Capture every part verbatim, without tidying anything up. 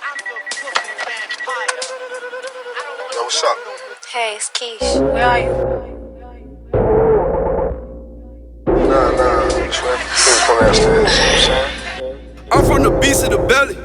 Yo, what's up? Hey, it's Keish. Where are you? Nah, nah, Trip. Please come downstairs. You know what I'm saying? I'm from the beast of the belly.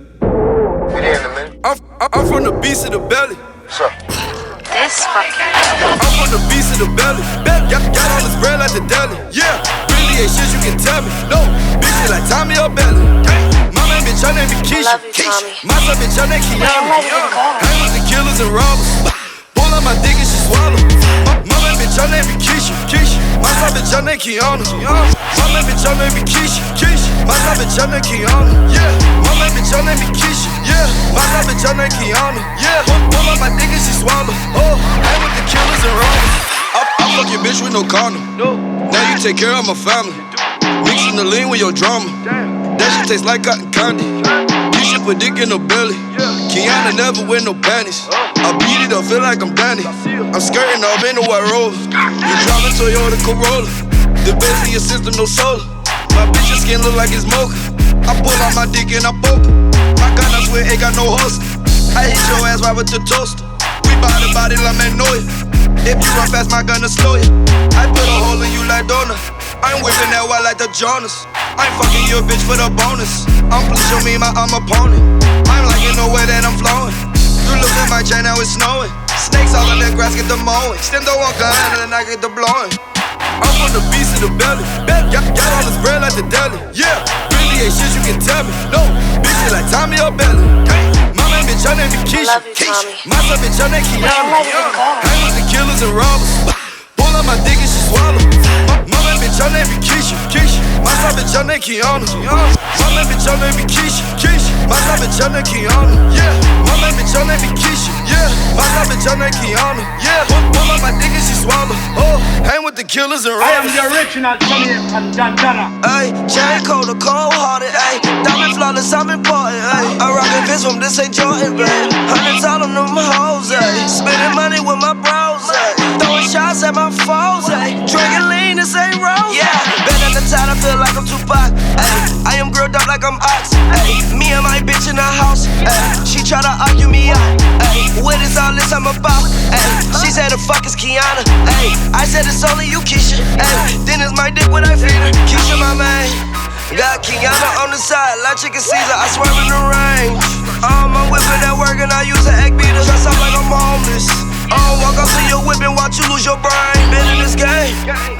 Be there in a minute. I'm, I'm from the beast of the belly. What's up? This fucking. I'm from the beast of the belly. Got, got all this bread like the deli. Yeah, really ain't shit you can tell me. No, bitch, you like Tommy or Belly. My man bitch, her name be Keisha. Love you, Tommy. My son bitch, her name Kiana. I'm ready to go. Hang with the killers and robbers. Pull out my dick and she swallow. My, my man bitch, her name be Keisha. Keisha. My son bitch, her name Kiana. My man bitch, her name be Keisha. Keisha. My son bitch, her name Kiana. Yeah. My man bitch, her name be Keisha. Yeah. My son bitch, her name Kiana. Yeah. Pull out my dick and she swallow. Oh, hang with the killers and robbers. I, I fuck your bitch with no condom. No. Now you take care of my family. Mixing the lean with your drama. That shit tastes like cotton candy. You should put dick in her belly. Kiana never wear no panties. I beat it up, feel like I'm Danny. I'm skirting off in the white rover. You driving Toyota Corolla. The best in your system, no solar. My bitch's skin look like it's mocha. I pull out my dick and I poke her. My gun, I swear, ain't got no holster. I hit your ass right with your toaster. We body body like Magnolia. If you run fast, my gun to slow you. I put a hole in you like donut. I'm whipping that white like the Jonas. I'm fucking your bitch for the bonus. I'm please show me my I'm opponent. I'm liking the way that I'm flowing. You look at my chain, now it's snowing. Snakes all in the grass, get the mowing. Stand the one gun and then I get the blowing. I'm from the beast of the belly. Got, got all this bread like the deli. Yeah, really ain't shit you can tell me. No, bitch, you like Tommy or Belly. My man bitch, her name be Keisha. Love you, Tommy. My son bitch, her name Kiana. I'm ready to go. Hang with the killers and robbers. Pull out my dick and she swallow. My, my man bitch, her name be Keisha. Keisha. My son bitch, her name Kiana. My man bitch, her name be Keisha. Keisha. My son bitch, her name Kiana. Yeah. My man bitch, her name be Keisha. Yeah. My son bitch, her name Kiana. Yeah. Pull, pull out my dick and she swallow. Oh, hang with the killers and robbers. I am the original Tommy and Dandana. Ayy, chain cold, cold hearted, ayy. Diamond flawless, I'm important, ayy. I rock a fist from this ain't Jordan, babe. Hundreds all on them hoes, ayy. Spending money with my bros, ayy. Throwing shots at my foes, ayy. Drinking lean, this ain't rose, yeah. Been at the time, I feel like I'm Tupac, ayy. I am grilled up like I'm Ox, ayy. Me and my bitch in the house, ayy. She try to argue me out, ayy. What is all this I'm about, ayy? She said the fuck is Kiana, ayy. I said it's only you, Keisha, ayy. Then it's my dick when I feed her. Keisha, my man. Got Kiana on the side, like Chicken Caesar, I swerve in the range. Um, I'm whipping that work and I use an egg beater. Dress up like I'm homeless. Oh, walk up to your whip and watch you lose your brain. Been in this game.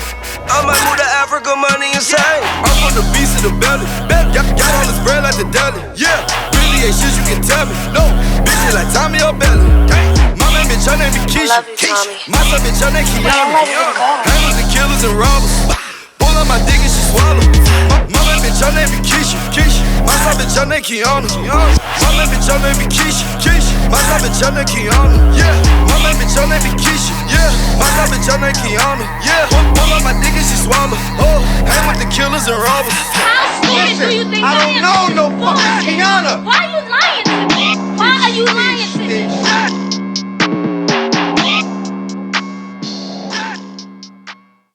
I might move to Africa, money insane. I'm from the beast of the belly. Got, got all this bread like the deli. Yeah, really ain't shit you can tell me. No, bitch, you like Tommy or Belly. My man bitch, her name be Keisha. Love you, Tommy. My son bitch, her name Kiana. I'm ready to go. Hang with the killers and robbers. Pull out my dick and she swallow. My, my man bitch, her name be Keisha. Keisha. My son bitch, her name Kiana. My man bitch, her name be Keisha. Keisha. My son bitch, her name Kiana. Yeah. My man bitch, her name be Keisha. Yeah. My son bitch, her name Kiana. Yeah. Pull, pull out my dick and she swallow. Oh, hang with the killers and robbers. How stupid do you think I I don't am? know no fucking Kiana. Why are you lying?